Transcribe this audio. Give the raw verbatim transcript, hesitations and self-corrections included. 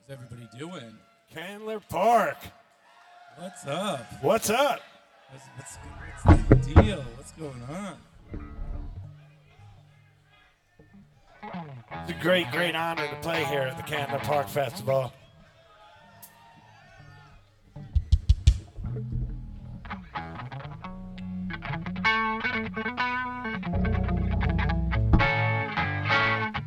How's everybody doing? Candler Park. What's up? What's up? What's, what's, what's the deal? What's going on? It's a great, great honor to play here at the Candler Park Festival.